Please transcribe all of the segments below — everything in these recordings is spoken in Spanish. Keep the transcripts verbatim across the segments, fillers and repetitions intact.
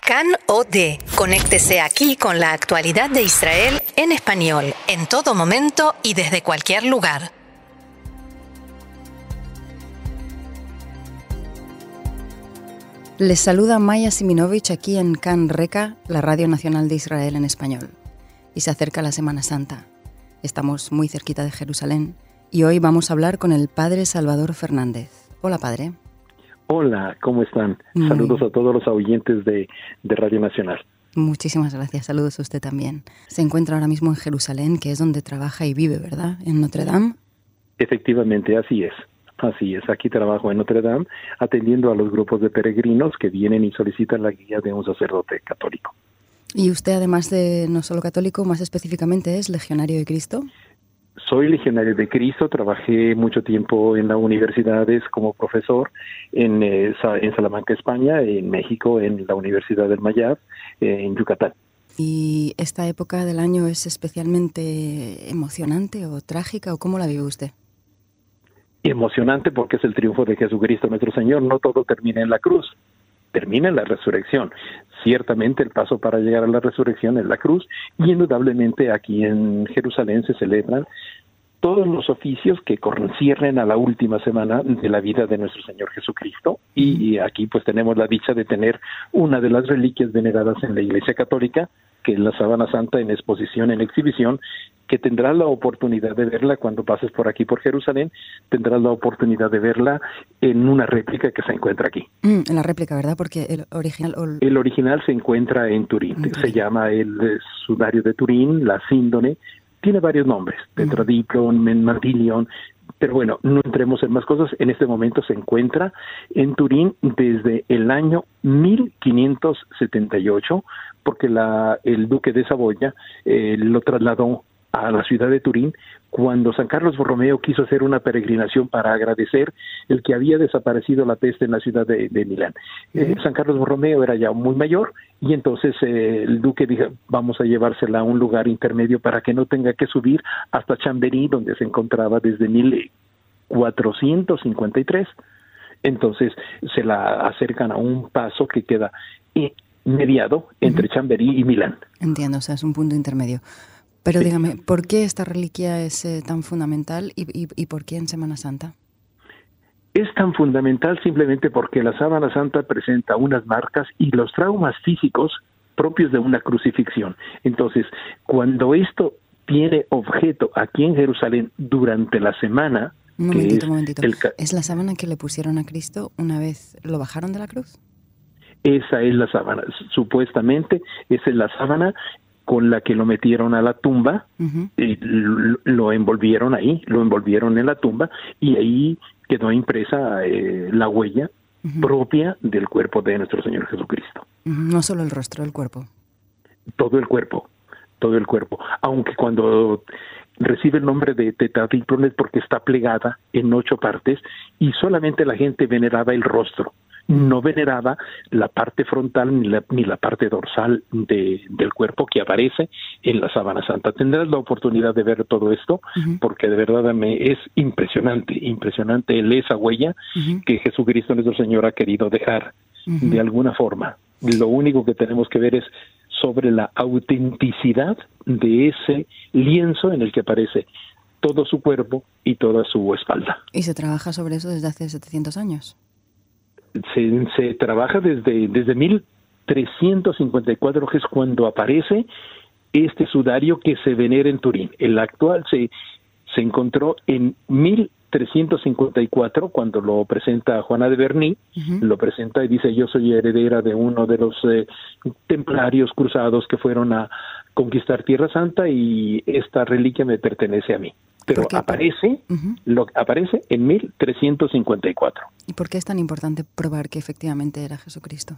Can O D. Conéctese aquí con la actualidad de Israel en español, en todo momento y desde cualquier lugar. Les saluda Maya Siminovich aquí en Can Reka, la Radio Nacional de Israel en español. Y se acerca la Semana Santa. Estamos muy cerquita de Jerusalén y hoy vamos a hablar con el Padre Salvador Fernández. Hola, Padre. Hola, ¿cómo están? Muy Saludos a todos los oyentes de, de Radio Nacional. Muchísimas gracias, saludos a usted también. Se encuentra ahora mismo en Jerusalén, que es donde trabaja y vive, ¿verdad? ¿En Notre Dame? Efectivamente, así es. Así es, aquí trabajo en Notre Dame, atendiendo a los grupos de peregrinos que vienen y solicitan la guía de un sacerdote católico. ¿Y usted, además de no solo católico, más específicamente es legionario de Cristo? Soy legionario de Cristo, trabajé mucho tiempo en las universidades como profesor en, eh, en Salamanca, España, en México, en la Universidad del Mayab, eh, en Yucatán. ¿Y esta época del año es especialmente emocionante o trágica o cómo la vive usted? Emocionante porque es el triunfo de Jesucristo nuestro Señor. No todo termina en la cruz, termina en la resurrección. Ciertamente el paso para llegar a la resurrección es la cruz, y indudablemente aquí en Jerusalén se celebran todos los oficios que conciernen a la última semana de la vida de nuestro Señor Jesucristo, y aquí pues tenemos la dicha de tener una de las reliquias veneradas en la Iglesia Católica, que es la sábana santa en exposición, en exhibición, que tendrás la oportunidad de verla cuando pases por aquí por Jerusalén, tendrás la oportunidad de verla en una réplica que se encuentra aquí. Mm, en la réplica, ¿verdad? Porque el original... El, el original se encuentra en Turín, en Turín. Se llama el eh, sudario de Turín, la síndone, tiene varios nombres, Tetradiplon, Mantilion, pero bueno, no entremos en más cosas. En este momento se encuentra en Turín desde el año mil quinientos setenta y ocho, porque la, el duque de Saboya eh, lo trasladó a la ciudad de Turín cuando San Carlos Borromeo quiso hacer una peregrinación para agradecer el que había desaparecido la peste en la ciudad de, de Milán. Uh-huh. Eh, San Carlos Borromeo era ya muy mayor y entonces eh, el duque dijo, vamos a llevársela a un lugar intermedio para que no tenga que subir hasta Chambéry, donde se encontraba desde mil cuatrocientos cincuenta y tres. Entonces se la acercan a un paso que queda mediado entre uh-huh. Chambéry y Milán. Entiendo, o sea, es un punto intermedio. Pero sí. Dígame, ¿por qué esta reliquia es eh, tan fundamental y, y, y por qué en Semana Santa? Es tan fundamental simplemente porque la sábana santa presenta unas marcas y los traumas físicos propios de una crucifixión. Entonces, cuando esto tiene objeto aquí en Jerusalén durante la semana... Un momentito, es un momentito. El... ¿Es la sábana que le pusieron a Cristo una vez lo bajaron de la cruz? Esa es la sábana. Supuestamente, esa es la sábana con la que lo metieron a la tumba, uh-huh. y lo, lo envolvieron ahí, lo envolvieron en la tumba, y ahí quedó impresa eh, la huella uh-huh. propia del cuerpo de nuestro Señor Jesucristo. Uh-huh. No solo el rostro, el cuerpo. Todo el cuerpo, todo el cuerpo. Aunque cuando recibe el nombre de Tetradiplon es porque está plegada en ocho partes, y solamente la gente veneraba el rostro. No veneraba la parte frontal ni la, ni la parte dorsal de, del cuerpo que aparece en la sábana santa. Tendrás la oportunidad de ver todo esto, uh-huh. porque de verdad me es impresionante, impresionante esa huella uh-huh. que Jesucristo nuestro Señor ha querido dejar uh-huh. de alguna forma. Lo único que tenemos que ver es sobre la autenticidad de ese lienzo en el que aparece todo su cuerpo y toda su espalda. ¿Y se trabaja sobre eso desde hace setecientos años? Se, se trabaja desde, desde mil trescientos cincuenta y cuatro, que es cuando aparece este sudario que se venera en Turín. El actual se, se encontró en mil trescientos cincuenta y cuatro, cuando lo presenta Juana de Berny, uh-huh. lo presenta y dice, yo soy heredera de uno de los eh, templarios cruzados que fueron a conquistar Tierra Santa y esta reliquia me pertenece a mí. Pero aparece, uh-huh. lo, aparece en mil trescientos cincuenta y cuatro. ¿Y por qué es tan importante probar que efectivamente era Jesucristo?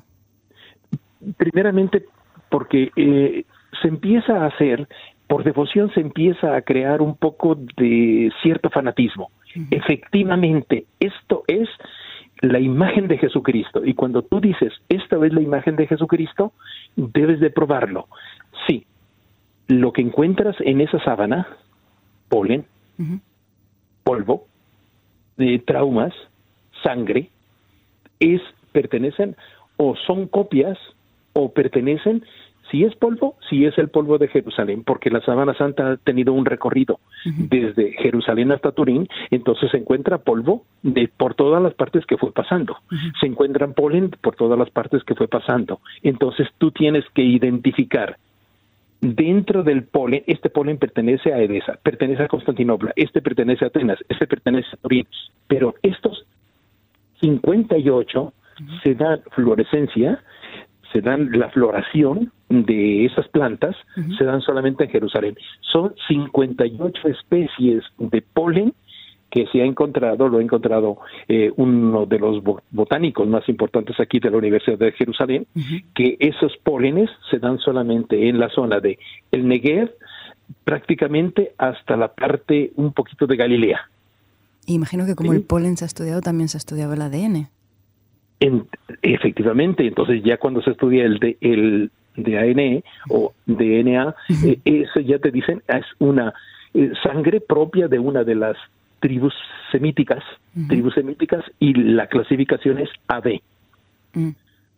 Primeramente porque eh, se empieza a hacer, por devoción se empieza a crear un poco de cierto fanatismo. Uh-huh. Efectivamente, esto es la imagen de Jesucristo. Y cuando tú dices, esta es la imagen de Jesucristo, debes de probarlo. Sí, lo que encuentras en esa sábana, polen, uh-huh. polvo, eh, traumas, sangre, es, pertenecen o son copias o pertenecen, si es polvo, si es el polvo de Jerusalén, porque la Sábana Santa ha tenido un recorrido uh-huh. desde Jerusalén hasta Turín, entonces se encuentra polvo de por todas las partes que fue pasando, uh-huh. se encuentran polen por todas las partes que fue pasando, entonces tú tienes que identificar dentro del polen, este polen pertenece a Edesa, pertenece a Constantinopla, este pertenece a Atenas, este pertenece a Turín, pero estos cincuenta y ocho uh-huh. se dan fluorescencia, se dan la floración de esas plantas, uh-huh. se dan solamente en Jerusalén. Son cincuenta y ocho especies de polen que se ha encontrado, lo ha encontrado eh, uno de los botánicos más importantes aquí de la Universidad de Jerusalén, uh-huh. que esos pólenes se dan solamente en la zona de el Negev, prácticamente hasta la parte un poquito de Galilea. Imagino que como ¿Sí? el polen se ha estudiado, también se ha estudiado el A D N. En, efectivamente, entonces ya cuando se estudia el de el de A N E o D N A, uh-huh. eh, eso ya te dicen es una eh, sangre propia de una de las tribus semíticas, uh-huh. tribus semíticas, y la clasificación es A B. Uh-huh.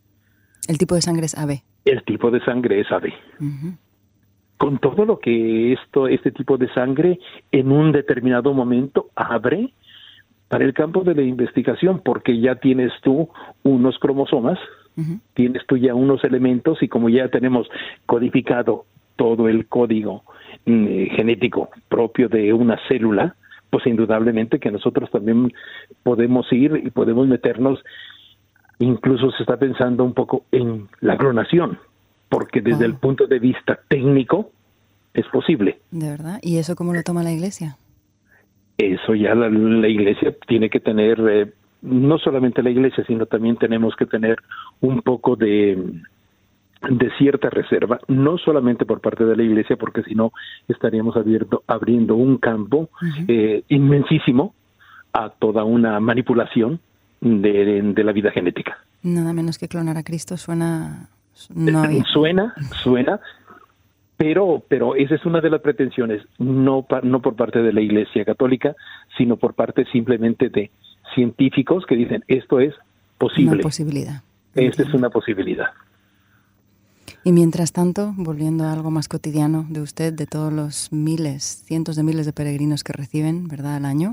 El tipo de sangre es A B. El tipo de sangre es A B. Uh-huh. Con todo lo que esto, este tipo de sangre en un determinado momento abre para el campo de la investigación, porque ya tienes tú unos cromosomas, uh-huh. tienes tú ya unos elementos, y como ya tenemos codificado todo el código eh, genético propio de una célula, pues indudablemente que nosotros también podemos ir y podemos meternos, incluso se está pensando un poco en la clonación, porque desde oh. el punto de vista técnico es posible. ¿De verdad? ¿Y eso cómo lo toma la Iglesia? Eso ya la, la Iglesia tiene que tener, eh, no solamente la Iglesia, sino también tenemos que tener un poco de, de cierta reserva, no solamente por parte de la Iglesia, porque si no estaríamos abierto, abriendo un campo uh-huh. eh, inmensísimo a toda una manipulación de, de la vida genética. Nada menos que clonar a Cristo suena... No había... Suena, suena... Pero, pero esa es una de las pretensiones, no, pa, no por parte de la Iglesia Católica, sino por parte simplemente de científicos que dicen esto es posible. Una posibilidad. Esta es una posibilidad. Y mientras tanto, volviendo a algo más cotidiano de usted, de todos los miles, cientos de miles de peregrinos que reciben, ¿verdad?, al año.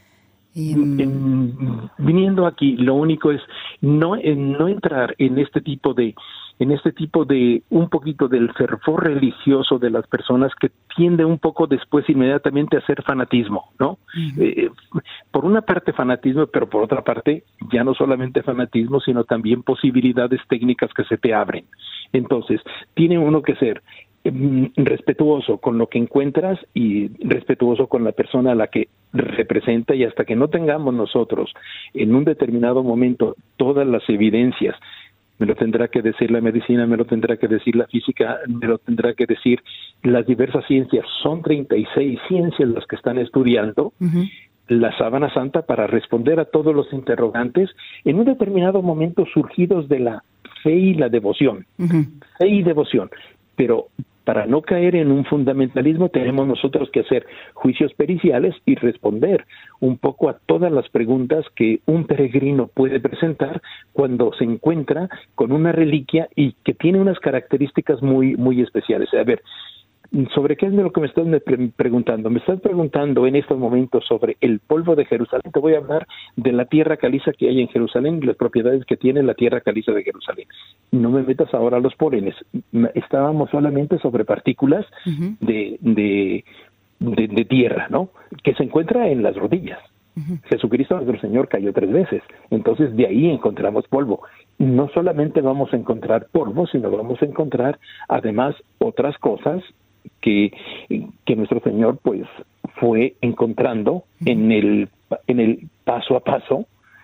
Y, um... Viniendo aquí, lo único es no, no entrar en este tipo de en este tipo de un poquito del fervor religioso de las personas, que tiende un poco después inmediatamente a ser fanatismo, ¿no? Uh-huh. Eh, por una parte fanatismo, pero por otra parte ya no solamente fanatismo, sino también posibilidades técnicas que se te abren. Entonces, tiene uno que ser eh, respetuoso con lo que encuentras y respetuoso con la persona a la que representa, y hasta que no tengamos nosotros en un determinado momento todas las evidencias, me lo tendrá que decir la medicina, me lo tendrá que decir la física, me lo tendrá que decir las diversas ciencias. Son treinta y seis ciencias las que están estudiando uh-huh. la Sábana Santa para responder a todos los interrogantes en un determinado momento surgidos de la fe y la devoción. Uh-huh. Fe y devoción. Pero para no caer en un fundamentalismo tenemos nosotros que hacer juicios periciales y responder un poco a todas las preguntas que un peregrino puede presentar cuando se encuentra con una reliquia y que tiene unas características muy, muy especiales. A ver, ¿sobre qué es lo que me estás preguntando? Me estás preguntando en estos momentos sobre el polvo de Jerusalén. Te voy a hablar de la tierra caliza que hay en Jerusalén y las propiedades que tiene la tierra caliza de Jerusalén. No me metas ahora a los pólenes. Estábamos solamente sobre partículas uh-huh. de, de, de, de tierra, ¿no? Que se encuentra en las rodillas. Uh-huh. Jesucristo nuestro Señor cayó tres veces. Entonces de ahí encontramos polvo. No solamente vamos a encontrar polvo, sino vamos a encontrar además otras cosas que, que nuestro Señor pues fue encontrando en el, en el paso a paso.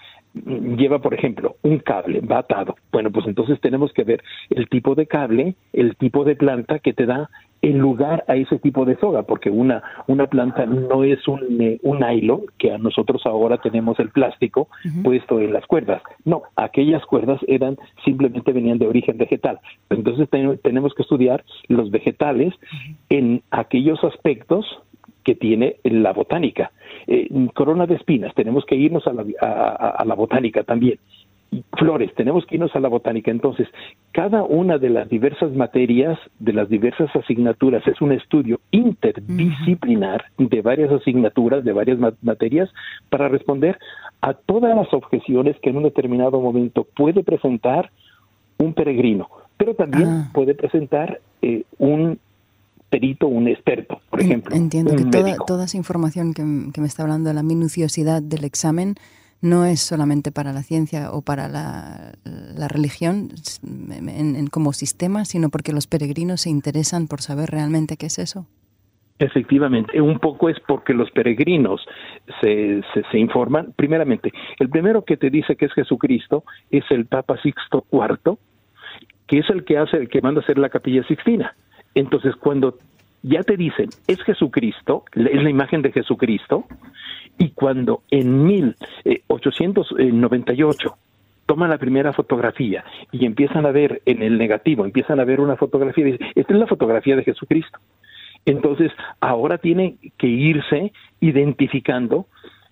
Lleva, por ejemplo, un cable, va atado. Bueno, pues entonces tenemos que ver el tipo de cable, el tipo de planta que te da el lugar a ese tipo de soga, porque una una planta no es un, un nylon, que a nosotros ahora tenemos el plástico uh-huh. puesto en las cuerdas. No, aquellas cuerdas eran simplemente venían de origen vegetal. Entonces ten, tenemos que estudiar los vegetales uh-huh. en aquellos aspectos que tiene la botánica. Eh, corona de espinas, tenemos que irnos a la, a, a la botánica también. flores, tenemos que irnos a la botánica. Entonces, cada una de las diversas materias, de las diversas asignaturas, es un estudio interdisciplinar de varias asignaturas, de varias materias, para responder a todas las objeciones que en un determinado momento puede presentar un peregrino, pero también ah. puede presentar eh, un perito, un experto, por ejemplo. Entiendo que toda, toda esa información que, que me está hablando de la minuciosidad del examen no es solamente para la ciencia o para la, la religión en, en, como sistema, sino porque los peregrinos se interesan por saber realmente qué es eso. Efectivamente, un poco es porque los peregrinos se, se, se informan. Primeramente, el primero que te dice que es Jesucristo es el Papa Sixto cuarto, que es el que hace, el que manda a hacer la Capilla Sixtina. Entonces, cuando ya te dicen, es Jesucristo, es la imagen de Jesucristo, y cuando en mil ochocientos noventa y ocho toman la primera fotografía y empiezan a ver en el negativo, empiezan a ver una fotografía, y dicen, esta es la fotografía de Jesucristo. Entonces, ahora tiene que irse identificando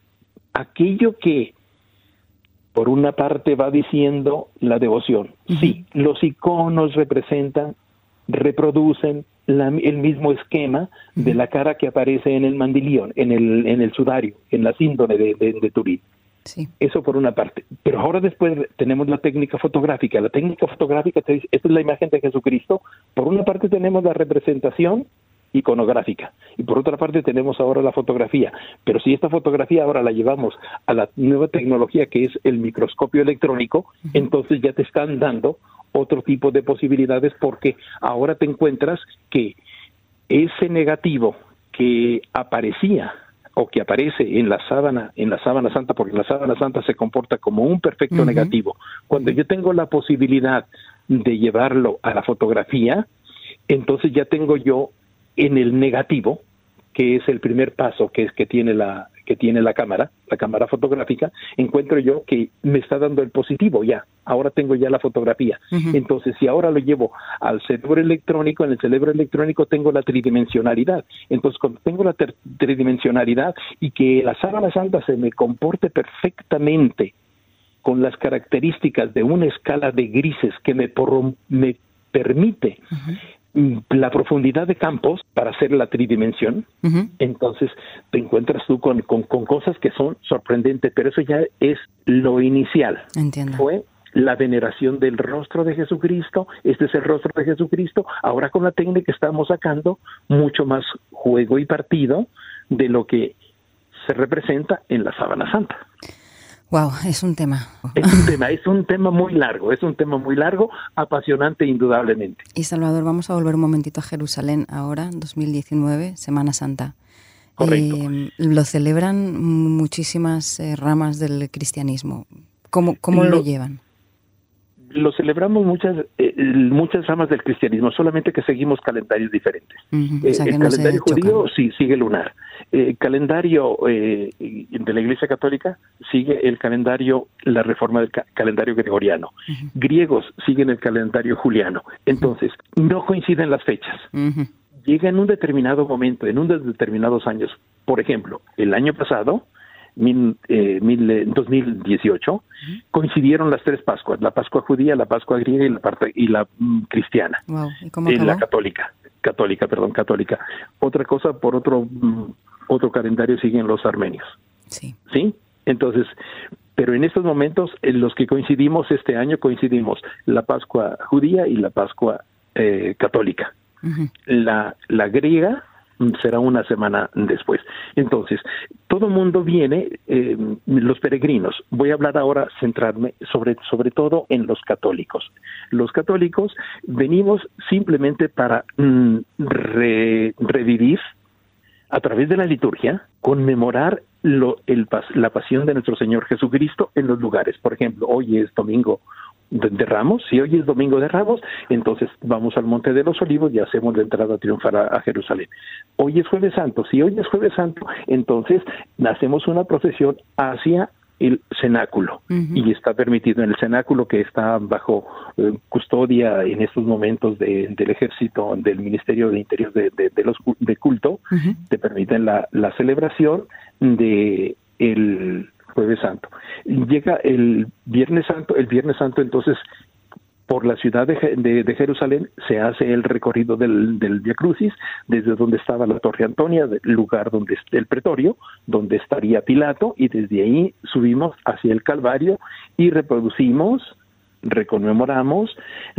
aquello que, por una parte, va diciendo la devoción. Uh-huh. Sí, los iconos representan, reproducen la, el mismo esquema uh-huh. de la cara que aparece en el mandilión, en el en el sudario, en la síndone de, de, de Turín. Sí. Eso por una parte. Pero ahora después tenemos la técnica fotográfica. La técnica fotográfica te dice, esta es la imagen de Jesucristo. Por una parte tenemos la representación iconográfica y por otra parte tenemos ahora la fotografía, pero si esta fotografía ahora la llevamos a la nueva tecnología que es el microscopio electrónico, uh-huh. entonces ya te están dando otro tipo de posibilidades, porque ahora te encuentras que ese negativo que aparecía o que aparece en la sábana, en la sábana santa, porque la sábana santa se comporta como un perfecto uh-huh. negativo. Cuando yo tengo la posibilidad de llevarlo a la fotografía, entonces ya tengo yo en el negativo, que es el primer paso que es que tiene la que tiene la cámara, la cámara fotográfica, encuentro yo que me está dando el positivo ya. Ahora tengo ya la fotografía. Uh-huh. Entonces, si ahora lo llevo al cerebro electrónico, en el cerebro electrónico tengo la tridimensionalidad. Entonces, cuando tengo la ter- tridimensionalidad y que la sábana santa se me comporte perfectamente con las características de una escala de grises que me, por- me permite uh-huh. la profundidad de campos para hacer la tridimensión, uh-huh. entonces te encuentras tú con, con, con cosas que son sorprendentes, pero eso ya es lo inicial. Entiendo. Fue la veneración del rostro de Jesucristo, este es el rostro de Jesucristo, ahora con la técnica estamos sacando mucho más juego y partido de lo que se representa en la sábana santa. Wow, es un tema. Es un tema, es un tema muy largo, es un tema muy largo, apasionante indudablemente. Y Salvador, vamos a volver un momentito a Jerusalén ahora, dos mil diecinueve, Semana Santa. Correcto. Eh, lo celebran muchísimas eh, ramas del cristianismo. ¿Cómo, cómo lo, lo llevan? Lo celebramos muchas eh, muchas ramas del cristianismo, solamente que seguimos calendarios diferentes. Uh-huh. O sea, eh, que el no calendario se judío chocan. sí sigue lunar. El eh, calendario eh, de la Iglesia Católica sigue el calendario, la reforma del ca- calendario gregoriano. Uh-huh. Griegos siguen el calendario juliano. Entonces, uh-huh. no coinciden las fechas. Uh-huh. Llega en un determinado momento, en unos determinados años. Por ejemplo, el año pasado, Mil, eh, mil, eh, dos mil dieciocho, uh-huh. coincidieron las tres Pascuas, la Pascua judía, la Pascua griega y la, parte, y la mm, cristiana, wow. ¿Y cómo eh, acabó? la católica, católica, perdón, católica. Otra cosa, por otro mm, otro calendario siguen los armenios. Sí. ¿Sí? Entonces, pero en estos momentos, en los que coincidimos este año, coincidimos la Pascua judía y la Pascua eh, católica. Uh-huh. La, la griega será una semana después. Entonces, todo el mundo viene, eh, los peregrinos. Voy a hablar ahora, centrarme sobre, sobre todo en los católicos. Los católicos venimos simplemente para mm, re, revivir a través de la liturgia, conmemorar lo, el, la pasión de nuestro Señor Jesucristo en los lugares. Por ejemplo, hoy es domingo de, de Ramos, si hoy es domingo de Ramos, entonces vamos al Monte de los Olivos y hacemos la entrada triunfal a, a Jerusalén. Hoy es Jueves Santo, si hoy es Jueves Santo, entonces hacemos una procesión hacia el cenáculo, uh-huh. y está permitido en el cenáculo, que está bajo eh, custodia en estos momentos de, del ejército, del Ministerio de Interior de, de, de los de culto, uh-huh. te permiten la, la celebración de el Jueves Santo. Llega el Viernes Santo, el Viernes Santo entonces por la ciudad de, de, de Jerusalén se hace el recorrido del, del Via Crucis, desde donde estaba la Torre Antonia, el lugar donde está el pretorio, donde estaría Pilato, y desde ahí subimos hacia el Calvario y reproducimos, reconmemoramos,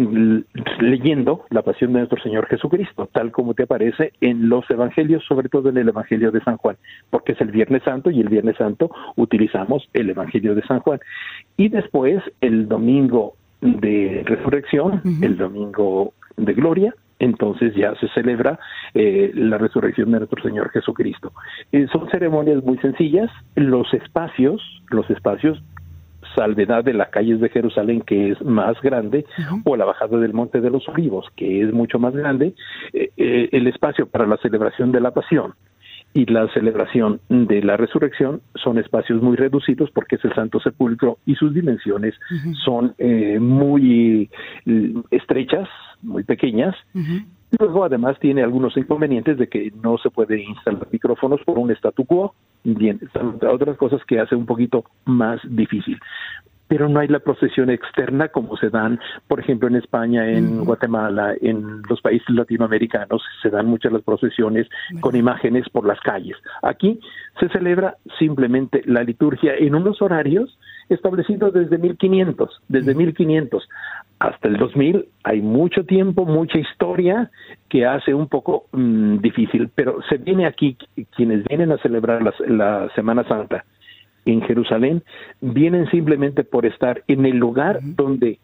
leyendo la pasión de nuestro Señor Jesucristo, tal como te aparece en los evangelios, sobre todo en el Evangelio de San Juan, porque es el Viernes Santo, y el Viernes Santo utilizamos el Evangelio de San Juan. Y después, el domingo de resurrección, uh-huh. el domingo de gloria, entonces ya se celebra eh, la resurrección de nuestro Señor Jesucristo. Eh, son ceremonias muy sencillas. Los espacios, los espacios, salvedad de las calles de Jerusalén, que es más grande, uh-huh. o la bajada del Monte de los Olivos, que es mucho más grande, eh, eh, el espacio para la celebración de la Pasión y la celebración de la resurrección son espacios muy reducidos porque es el Santo Sepulcro y sus dimensiones uh-huh. son eh, muy eh, estrechas, muy pequeñas. Uh-huh. Luego, además, tiene algunos inconvenientes de que no se puede instalar micrófonos por un statu quo, bien, otras cosas que hace un poquito más difícil. Pero no hay la procesión externa como se dan, por ejemplo, en España, en uh-huh. Guatemala, en los países latinoamericanos, se dan muchas las procesiones uh-huh. con imágenes por las calles. Aquí se celebra simplemente la liturgia en unos horarios establecidos desde mil quinientos, desde uh-huh. mil quinientos hasta el dos mil, hay mucho tiempo, mucha historia que hace un poco mmm, difícil, pero se viene aquí, quienes vienen a celebrar la, la Semana Santa en Jerusalén, vienen simplemente por estar en el lugar uh-huh. donde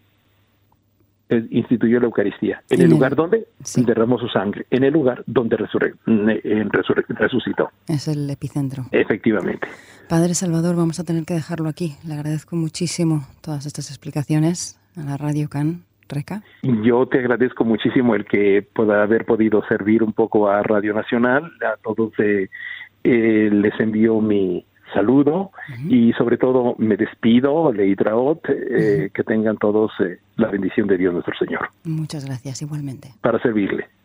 instituyó la Eucaristía, en, en el lugar el, donde sí. derramó su sangre, en el lugar donde resurre, resurre, resucitó. Es el epicentro. Efectivamente. Padre Salvador, vamos a tener que dejarlo aquí. Le agradezco muchísimo todas estas explicaciones a la Radio Can Reca. Yo te agradezco muchísimo el que pueda haber podido servir un poco a Radio Nacional. A todos eh, eh, les envío mi saludo uh-huh. y sobre todo me despido, Leitraot, eh, uh-huh. que tengan todos eh, la bendición de Dios nuestro Señor. Muchas gracias, igualmente. Para servirle.